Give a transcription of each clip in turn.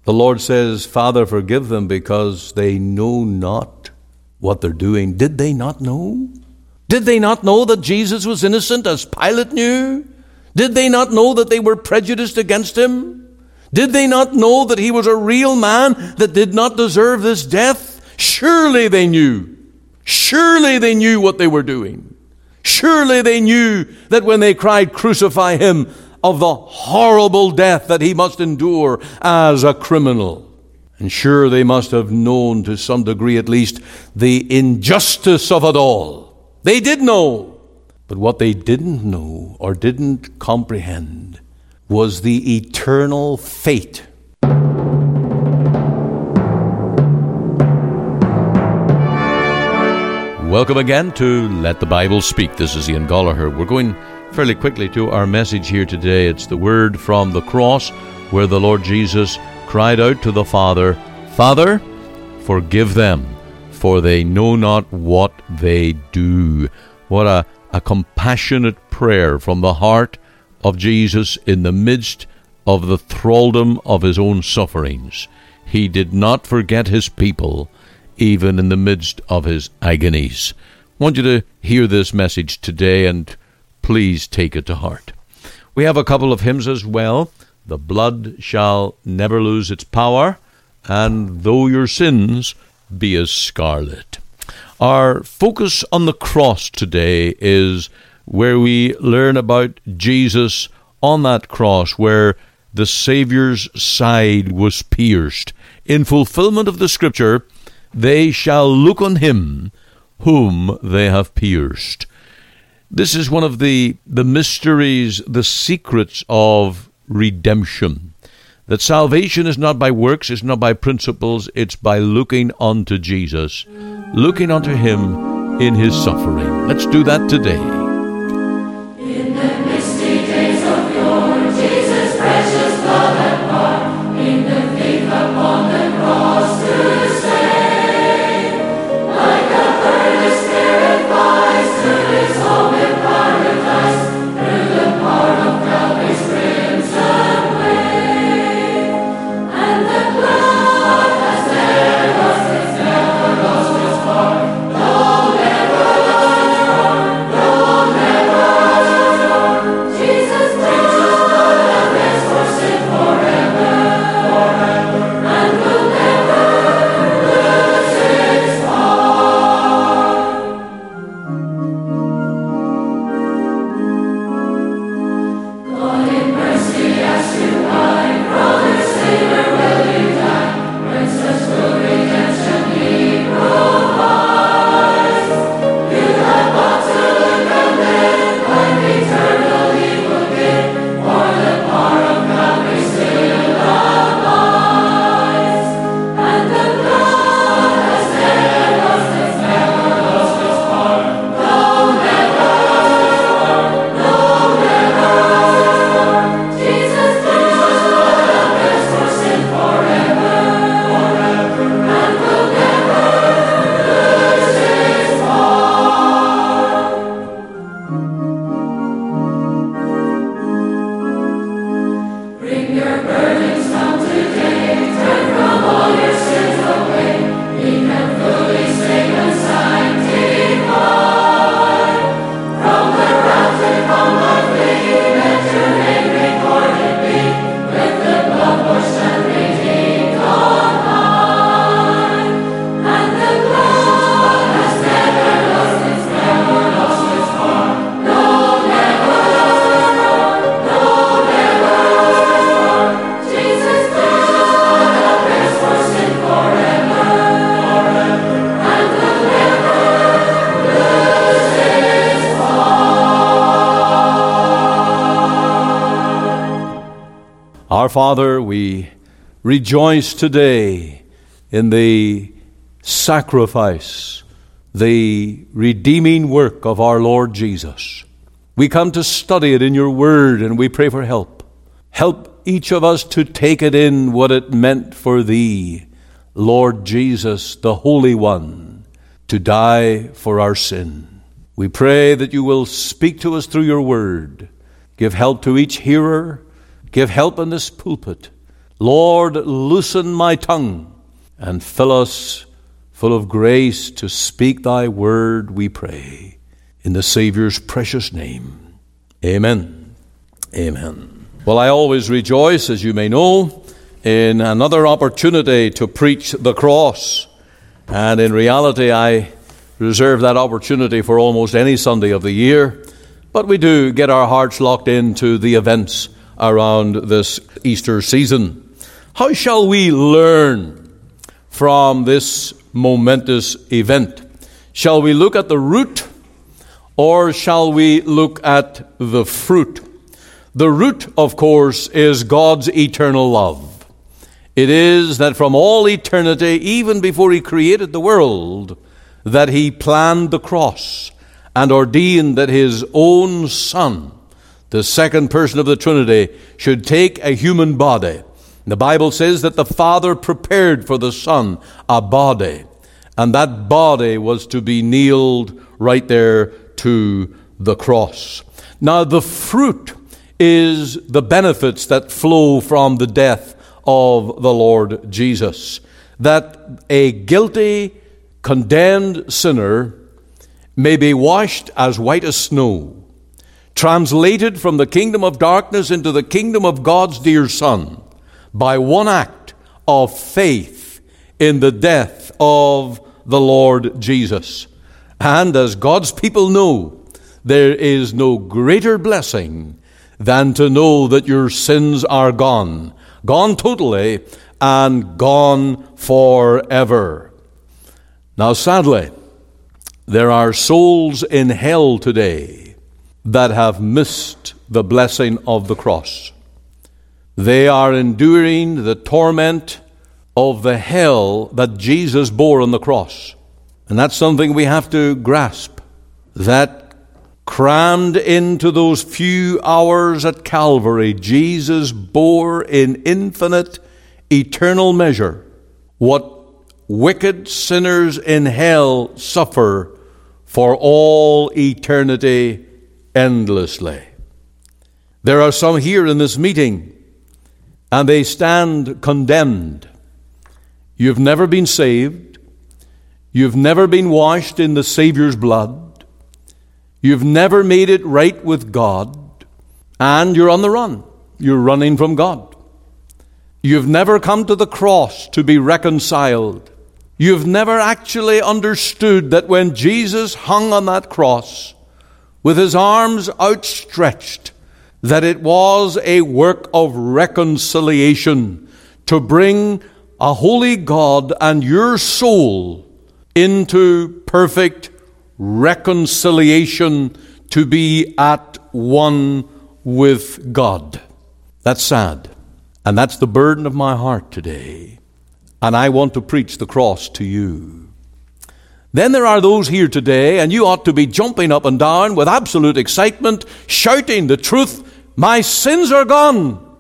The Lord says, Father, forgive them because they know not what they're doing. Did they not know? Did they not know that Jesus was innocent as Pilate knew? Did they not know that they were prejudiced against him? Did they not know that he was a real man that did not deserve this death? Surely they knew. Surely they knew what they were doing. Surely they knew that when they cried, crucify him, of the horrible death that he must endure as a criminal. And sure, they must have known to some degree at least the injustice of it all. They did know. But what they didn't know or didn't comprehend was the eternal fate. Welcome again to Let the Bible Speak. This is Ian Gallagher. We're going fairly quickly to our message here today. It's the word from the cross where the Lord Jesus cried out to the Father, Father, forgive them, for they know not what they do. What a compassionate prayer from the heart of Jesus in the midst of the thraldom of his own sufferings. He did not forget his people, even in the midst of his agonies. I want you to hear this message today and please take it to heart. We have a couple of hymns as well. The blood shall never lose its power, and though your sins be as scarlet. Our focus on the cross today is where we learn about Jesus on that cross, where the Savior's side was pierced. In fulfillment of the Scripture, they shall look on him whom they have pierced. This is one of the mysteries, the secrets of redemption. That salvation is not by works, it's not by principles, it's by looking unto Jesus, looking unto him in his suffering. Let's do that today. In the misty days of yore, Jesus' precious blood had poured, in the thief upon the cross to save. Like a bird the Spirit flies to his home in paradise, through the power of Calvary's crimson wave. And the blood has never lost its never lost its power. No, never lost its power. No, never lost its power. Jesus' blood has for sin forever, and will never lose its power. God in mercy as you hide, brother, Savior, will you die? When such full redemption he provides, you have but to look and then find eternal he will give, for the power of Calvary still abides. And the blood has never lost its power. No, never lost its power. No, never lost its power. Jesus' blood has for sin forever, and will never lose its power. Bring your burdens down today, turn from all your sins away. He can fully save and sanctify. From the wrath to come like flame, let your name recorded be, with the blood washed and redeemed on high. And the blood has never lost its power. No, never lost its power. No, never lost its power. Jesus' blood has for sin forever, and will never lose its power. Our Father, we rejoice today in the sacrifice, the redeeming work of our Lord Jesus. We come to study it in your word, and we pray for help. Help each of us to take it in what it meant for thee, Lord Jesus, the Holy One, to die for our sin. We pray that you will speak to us through your word. Give help to each hearer. Give help in this pulpit. Lord, loosen my tongue and fill us full of grace to speak thy word, we pray. In the Savior's precious name. Amen. Amen. Well, I always rejoice, as you may know, in another opportunity to preach the cross. And in reality, I reserve that opportunity for almost any Sunday of the year. But we do get our hearts locked into the events around this Easter season. How shall we learn from this momentous event? Shall we look at the root, or shall we look at the fruit? The root, of course, is God's eternal love. It is that from all eternity, even before he created the world, that he planned the cross and ordained that his own Son, the second person of the Trinity, should take a human body. The Bible says that the Father prepared for the Son a body, and that body was to be nailed right there to the cross. Now, the fruit is the benefits that flow from the death of the Lord Jesus. That a guilty, condemned sinner may be washed as white as snow, translated from the kingdom of darkness into the kingdom of God's dear Son, by one act of faith in the death of the Lord Jesus. And as God's people know, there is no greater blessing than to know that your sins are gone totally, and gone forever. Now, sadly, there are souls in hell today that have missed the blessing of the cross. They are enduring the torment of the hell that Jesus bore on the cross. And that's something we have to grasp, that crammed into those few hours at Calvary, Jesus bore in infinite, eternal measure what wicked sinners in hell suffer for all eternity endlessly. There are some here in this meeting, and they stand condemned. You've never been saved. You've never been washed in the Savior's blood. You've never made it right with God, and you're on the run. You're running from God. You've never come to the cross to be reconciled. You've never actually understood that when Jesus hung on that cross with his arms outstretched, that it was a work of reconciliation to bring a holy God and your soul into perfect reconciliation, to be at one with God. That's sad. And that's the burden of my heart today. And I want to preach the cross to you. Then there are those here today, and you ought to be jumping up and down with absolute excitement, shouting the truth. My sins are gone.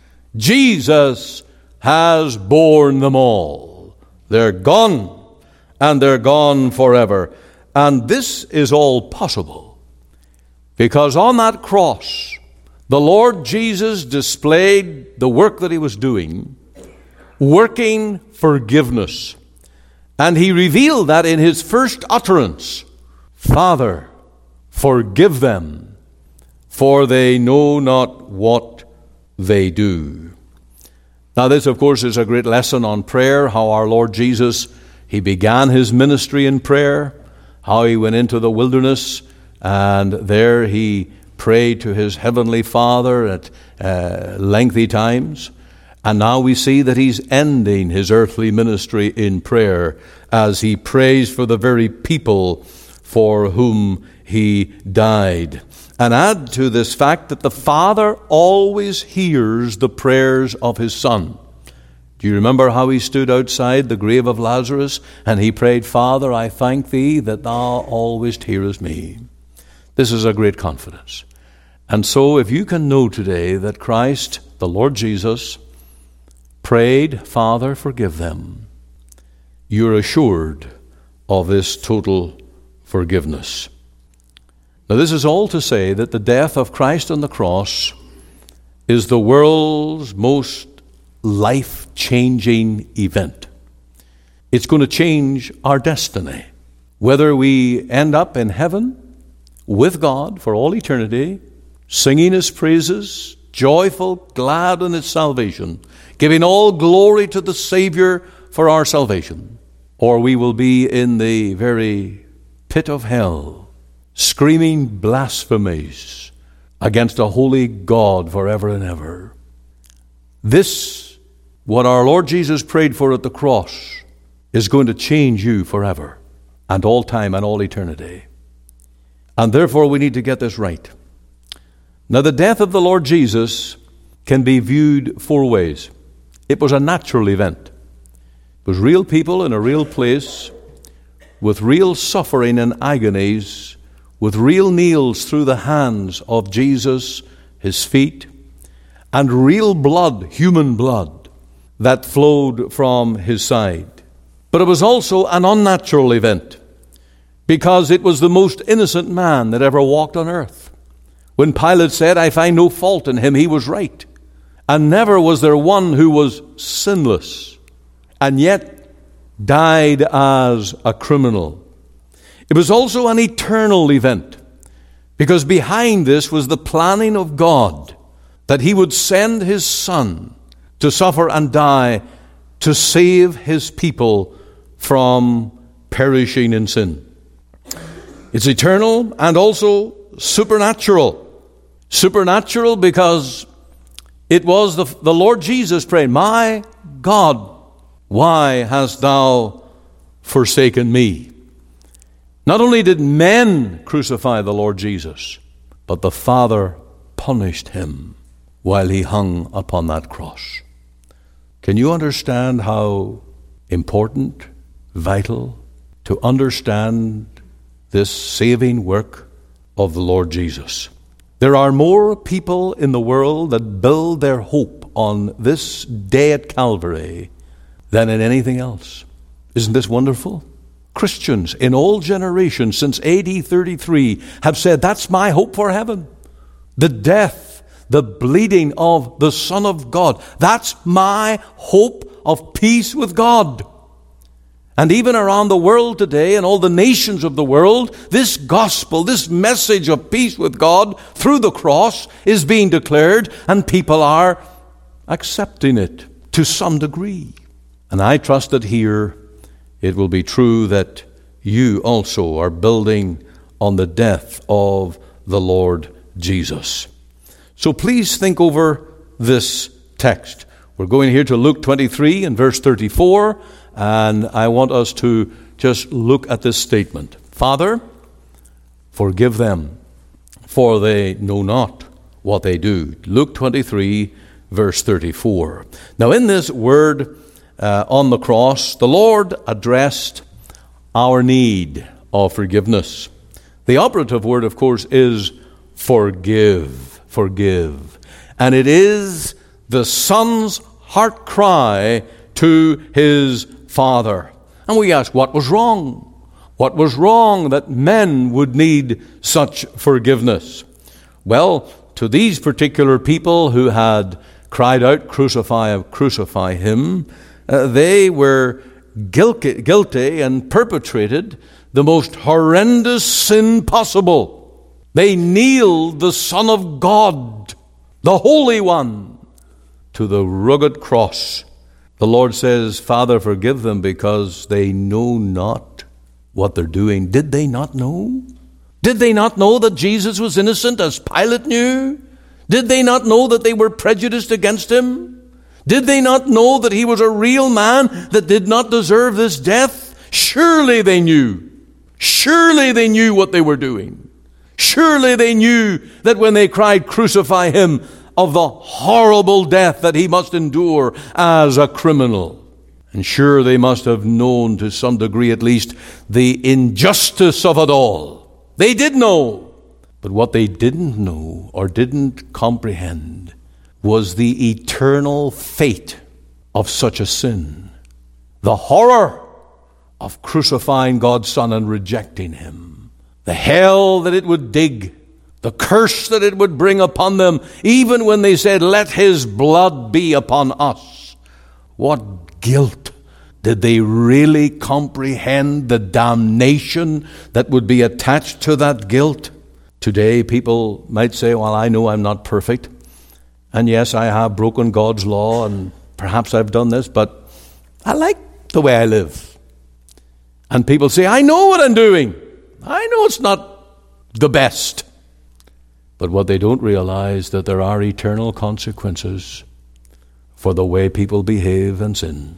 Jesus has borne them all. They're gone, and they're gone forever. And this is all possible because on that cross, the Lord Jesus displayed the work that he was doing, working forgiveness. And he revealed that in his first utterance, Father, forgive them, for they know not what they do. Now this, of course, is a great lesson on prayer, how our Lord Jesus, he began his ministry in prayer, how he went into the wilderness, and there he prayed to his heavenly Father at lengthy times. And now we see that he's ending his earthly ministry in prayer as he prays for the very people for whom he died. And add to this fact that the Father always hears the prayers of his Son. Do you remember how he stood outside the grave of Lazarus and he prayed, Father, I thank thee that thou always hearest me. This is a great confidence. And so if you can know today that Christ, the Lord Jesus, prayed, Father, forgive them, you're assured of this total forgiveness. Now this is all to say that the death of Christ on the cross is the world's most life-changing event. It's going to change our destiny. Whether we end up in heaven with God for all eternity, singing His praises, joyful, glad in His salvation, giving all glory to the Savior for our salvation, or we will be in the very pit of hell, screaming blasphemies against a holy God forever and ever. This, what our Lord Jesus prayed for at the cross, is going to change you forever and all time and all eternity. And therefore we need to get this right. Now, the death of the Lord Jesus can be viewed four ways. It was a natural event. It was real people in a real place with real suffering and agonies, with real nails through the hands of Jesus, His feet, and real blood, human blood, that flowed from His side. But it was also an unnatural event, because it was the most innocent man that ever walked on earth. When Pilate said, "I find no fault in him," he was right. And never was there one who was sinless, and yet died as a criminal. It was also an eternal event, because behind this was the planning of God, that He would send His Son to suffer and die to save His people from perishing in sin. It's eternal and also supernatural. Supernatural because it was the Lord Jesus praying, "My God, why hast thou forsaken me?" Not only did men crucify the Lord Jesus, but the Father punished Him while He hung upon that cross. Can you understand how important, vital, to understand this saving work of the Lord Jesus? There are more people in the world that build their hope on this day at Calvary than in anything else. Isn't this wonderful? Christians in all generations since AD 33 have said, "That's my hope for heaven. The death, the bleeding of the Son of God. That's my hope of peace with God." And even around the world today, and all the nations of the world, this gospel, this message of peace with God through the cross is being declared, and people are accepting it to some degree. And I trust that here it will be true that you also are building on the death of the Lord Jesus. So please think over this text. We're going here to Luke 23 and verse 34. And I want us to just look at this statement. "Father, forgive them, for they know not what they do." Luke 23, verse 34. Now, in this word on the cross, the Lord addressed our need of forgiveness. The operative word, of course, is forgive. Forgive. And it is the Son's heart cry to His Father. And we ask, what was wrong? What was wrong that men would need such forgiveness? Well, to these particular people who had cried out, "Crucify, crucify Him," they were guilty and perpetrated the most horrendous sin possible. They nailed the Son of God, the Holy One, to the rugged cross. The Lord says, "Father, forgive them because they know not what they're doing." Did they not know? Did they not know that Jesus was innocent as Pilate knew? Did they not know that they were prejudiced against Him? Did they not know that He was a real man that did not deserve this death? Surely they knew. Surely they knew what they were doing. Surely they knew that when they cried, "Crucify Him," of the horrible death that He must endure as a criminal. And sure, they must have known to some degree at least the injustice of it all. They did know. But what they didn't know or didn't comprehend was the eternal fate of such a sin. The horror of crucifying God's Son and rejecting Him. The hell that it would dig. The curse that it would bring upon them, even when they said, "Let His blood be upon us What guilt! Did they really comprehend the damnation that would be attached to that guilt? Today, people might say, well, I know I'm not perfect. And yes, I have broken God's law, and perhaps I've done this, but I like the way I live. And people say, I know what I'm doing. I know it's not the best. But what they don't realize, that there are eternal consequences for the way people behave and sin.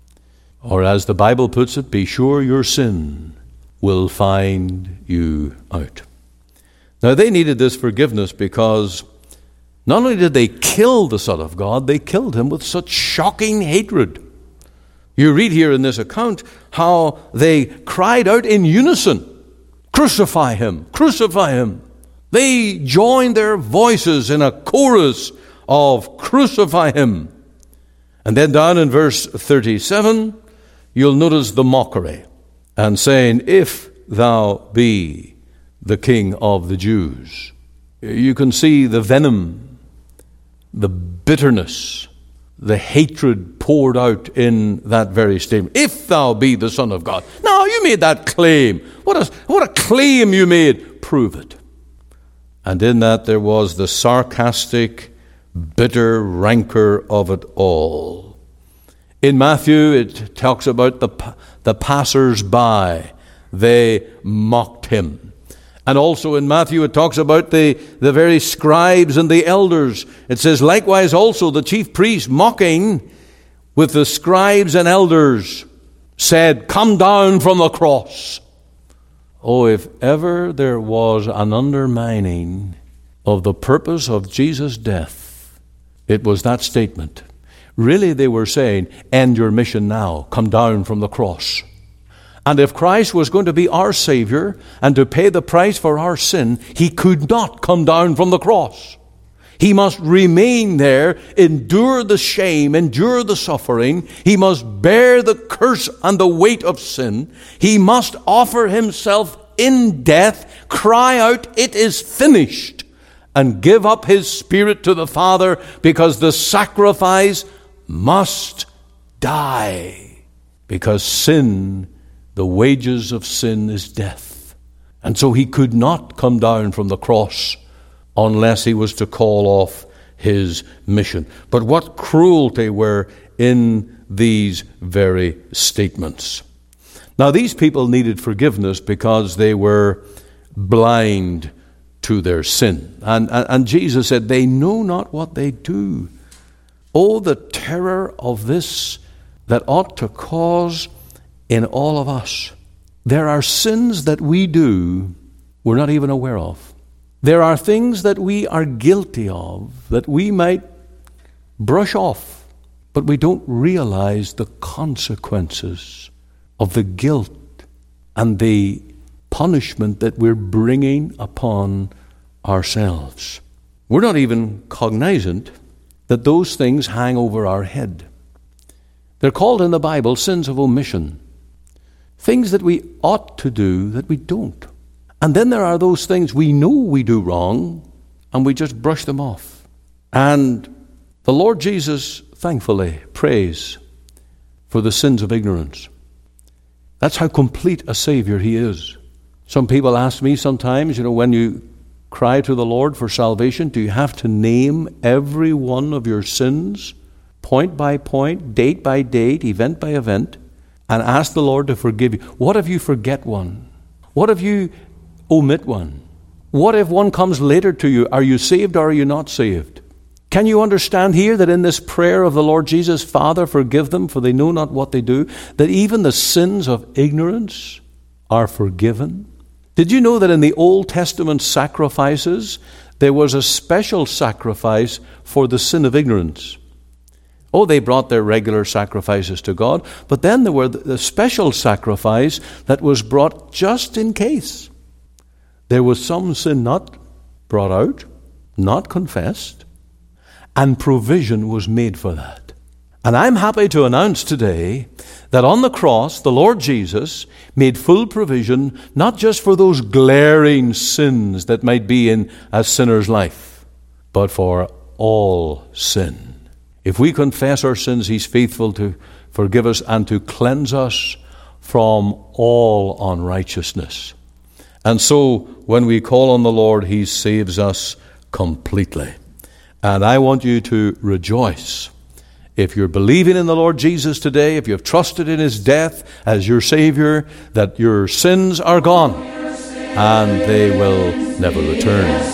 Or as the Bible puts it, be sure your sin will find you out. Now they needed this forgiveness because not only did they kill the Son of God, they killed him with such shocking hatred. You read here in this account how they cried out in unison, crucify him, crucify him. They joined their voices in a chorus of crucify him. And then down in verse 37, you'll notice the mockery and saying, if thou be the King of the Jews. You can see the venom, the bitterness, the hatred poured out in that very statement. If thou be the Son of God. Now, you made that claim. What a claim you made. Prove it. And in that there was the sarcastic, bitter rancor of it all. In Matthew, it talks about the passers-by. They mocked him. And also in Matthew, it talks about the very scribes and the elders. It says, likewise also the chief priests, mocking with the scribes and elders, said, come down from the cross. Oh, if ever there was an undermining of the purpose of Jesus' death, it was that statement. Really, they were saying, end your mission now. Come down from the cross. And if Christ was going to be our Savior and to pay the price for our sin, he could not come down from the cross. He must remain there, endure the shame, endure the suffering. He must bear the curse and the weight of sin. He must offer himself in death, cry out, it is finished, and give up his spirit to the Father, because the sacrifice must die. Because sin, the wages of sin is death. And so he could not come down from the cross unless he was to call off his mission. But what cruelty were in these very statements. Now, these people needed forgiveness because they were blind to their sin. And Jesus said, they know not what they do. Oh, the terror of this that ought to cause in all of us. There are sins that we do we're not even aware of. There are things that we are guilty of that we might brush off, but we don't realize the consequences of the guilt and the punishment that we're bringing upon ourselves. We're not even cognizant that those things hang over our head. They're called in the Bible sins of omission. Things that we ought to do that we don't. And then there are those things we know we do wrong and we just brush them off. And the Lord Jesus, thankfully, prays for the sins of ignorance. That's how complete a Savior he is. Some people ask me sometimes, when you cry to the Lord for salvation, do you have to name every one of your sins, point by point, date by date, event by event, and ask the Lord to forgive you? What if you forget one? What if you omit one? What if one comes later to you? Are you saved or are you not saved? Can you understand here that in this prayer of the Lord Jesus, Father, forgive them, for they know not what they do, that even the sins of ignorance are forgiven? Did you know that in the Old Testament sacrifices, there was a special sacrifice for the sin of ignorance? Oh, they brought their regular sacrifices to God, but then there were the special sacrifice that was brought just in case there was some sin not brought out, not confessed, and provision was made for that. And I'm happy to announce today that on the cross, the Lord Jesus made full provision, not just for those glaring sins that might be in a sinner's life, but for all sin. If we confess our sins, he's faithful to forgive us and to cleanse us from all unrighteousness. And so when we call on the Lord, he saves us completely. And I want you to rejoice. If you're believing in the Lord Jesus today, if you've trusted in his death as your Savior, that your sins are gone and they will never return.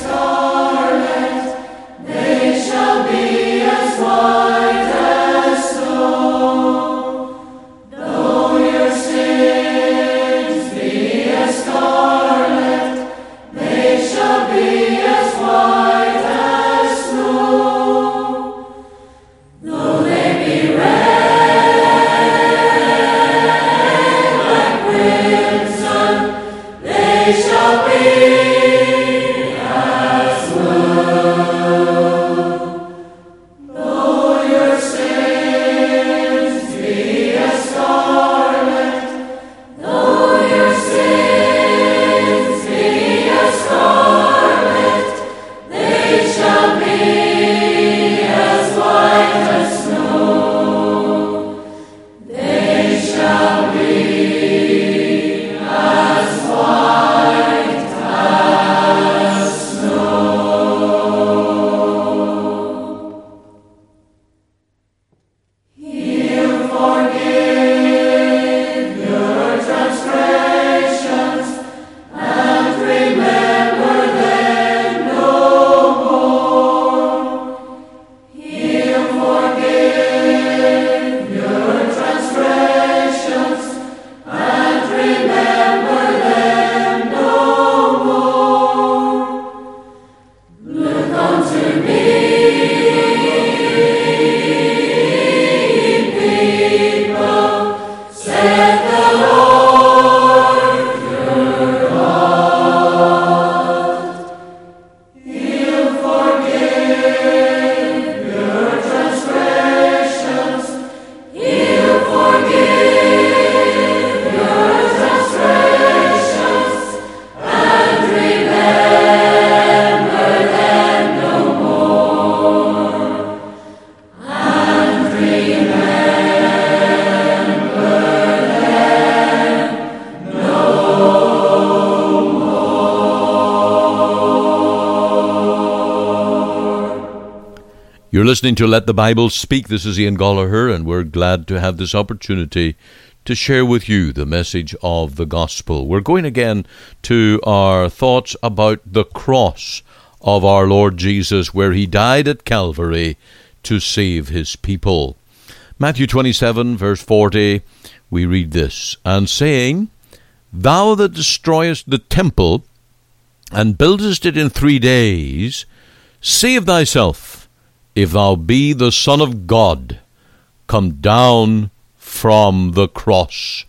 You're listening to Let the Bible Speak. This is Ian Gallagher, and we're glad to have this opportunity to share with you the message of the gospel. We're going again to our thoughts about the cross of our Lord Jesus, where he died at Calvary to save his people. Matthew 27, verse 40, we read this, "And saying, Thou that destroyest the temple, and buildest it in 3 days, save thyself. If thou be the Son of God, come down from the cross."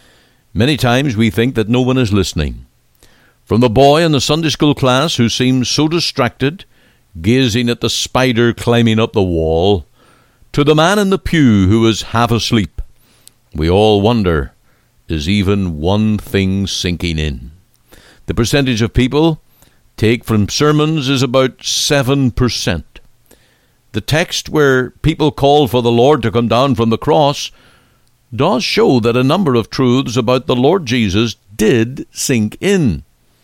Many times we think that no one is listening. From the boy in the Sunday school class who seems so distracted, gazing at the spider climbing up the wall, to the man in the pew who is half asleep, we all wonder, is even one thing sinking in? The percentage of people take from sermons is about 7%. The text where people call for the Lord to come down from the cross does show that a number of truths about the Lord Jesus did sink in.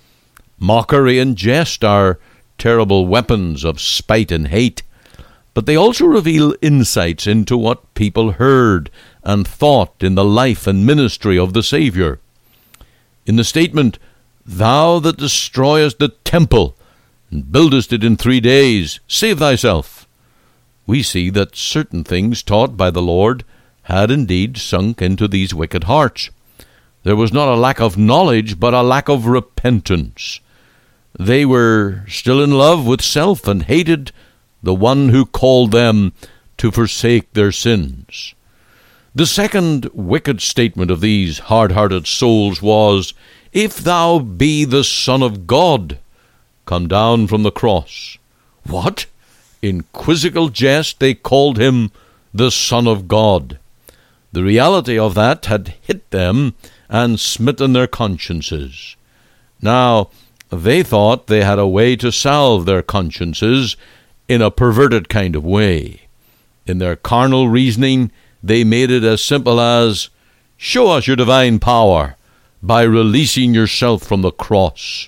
Mockery and jest are terrible weapons of spite and hate, but they also reveal insights into what people heard and thought in the life and ministry of the Savior. In the statement, "Thou that destroyest the temple, and buildest it in 3 days, save thyself," we see that certain things taught by the Lord had indeed sunk into these wicked hearts. There was not a lack of knowledge, but a lack of repentance. They were still in love with self and hated the one who called them to forsake their sins. The second wicked statement of these hard-hearted souls was, "If thou be the Son of God, come down from the cross." What? In quizzical jest, they called him the Son of God. The reality of that had hit them and smitten their consciences. Now, they thought they had a way to salve their consciences in a perverted kind of way. In their carnal reasoning, they made it as simple as, show us your divine power by releasing yourself from the cross.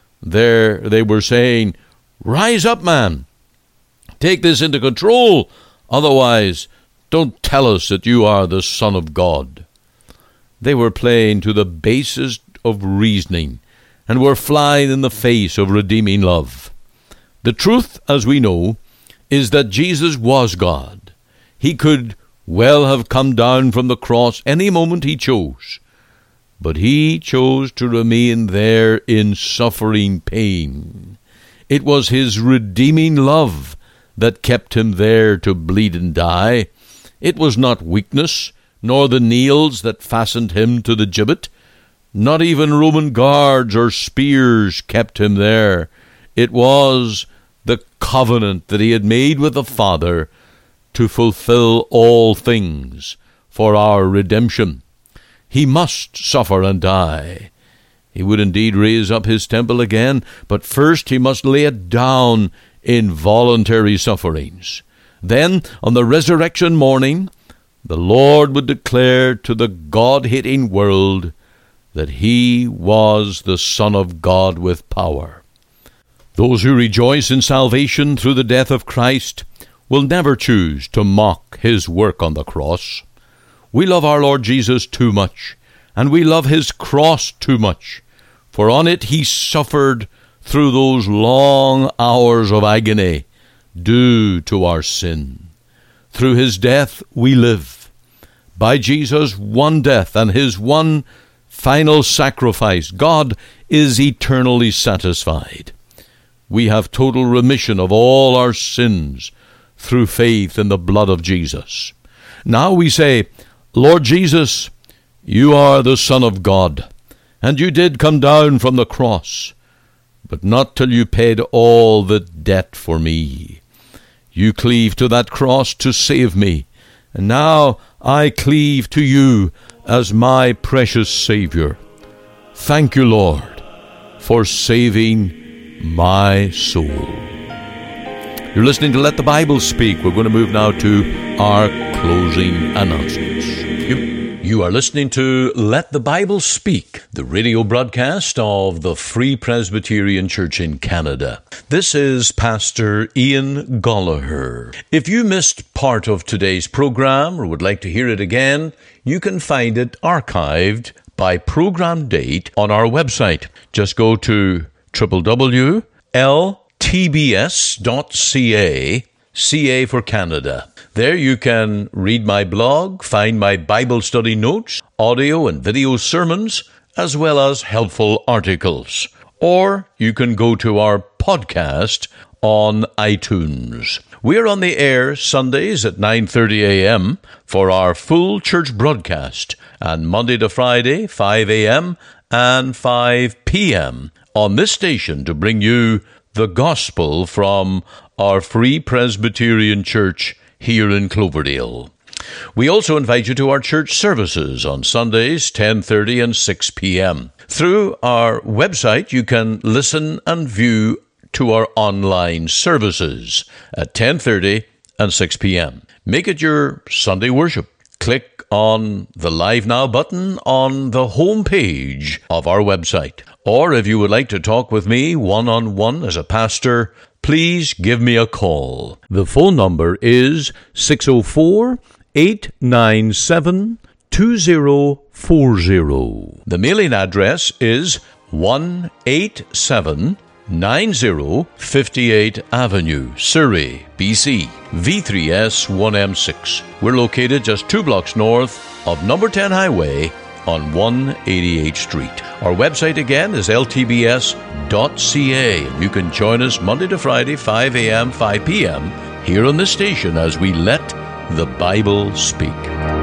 There they were saying, rise up, man. Take this into control. Otherwise, don't tell us that you are the Son of God. They were playing to the basest of reasoning and were flying in the face of redeeming love. The truth, as we know, is that Jesus was God. He could well have come down from the cross any moment he chose, but he chose to remain there in suffering pain. It was his redeeming love that kept him there to bleed and die. It was not weakness, nor the nails that fastened him to the gibbet. Not even Roman guards or spears kept him there. It was the covenant that he had made with the Father to fulfill all things for our redemption. He must suffer and die. He would indeed raise up his temple again, but first he must lay it down in voluntary sufferings. Then, on the resurrection morning, the Lord would declare to the God-hating world that he was the Son of God with power. Those who rejoice in salvation through the death of Christ will never choose to mock his work on the cross. We love our Lord Jesus too much, and we love his cross too much, for on it he suffered through those long hours of agony due to our sin. Through his death we live. By Jesus' one death and his one final sacrifice, God is eternally satisfied. We have total remission of all our sins through faith in the blood of Jesus. Now we say, Lord Jesus, you are the Son of God, and you did come down from the cross, but not till you paid all the debt for me. You cleave to that cross to save me, and now I cleave to you as my precious Savior. Thank you, Lord, for saving my soul. You're listening to Let the Bible Speak. We're going to move now to our closing announcements. You are listening to Let the Bible Speak, the radio broadcast of the Free Presbyterian Church in Canada. This is Pastor Ian Gollaher. If you missed part of today's program or would like to hear it again, you can find it archived by program date on our website. Just go to www.ltbs.ca, CA for Canada. There you can read my blog, find my Bible study notes, audio and video sermons, as well as helpful articles. Or you can go to our podcast on iTunes. We're on the air Sundays at 9:30 a.m. for our full church broadcast, and Monday to Friday, 5 a.m. and 5 p.m. on this station to bring you the gospel from our Free Presbyterian Church here in Cloverdale. We also invite you to our church services on Sundays, 10:30 and 6 p.m. Through our website, you can listen and view to our online services at 10:30 and 6 p.m. Make it your Sunday worship. Click on the Live Now button on the home page of our website. Or if you would like to talk with me one-on-one as a pastor, please give me a call. The phone number is 604-897-2040. The mailing address is 18790 58th Avenue, Surrey, BC, V3S1M6. We're located just 2 blocks north of number 10 Highway on 188th Street. Our website again is ltbs.ca, and you can join us Monday to Friday, 5 a.m., 5 p.m., here on this station as we let the Bible speak.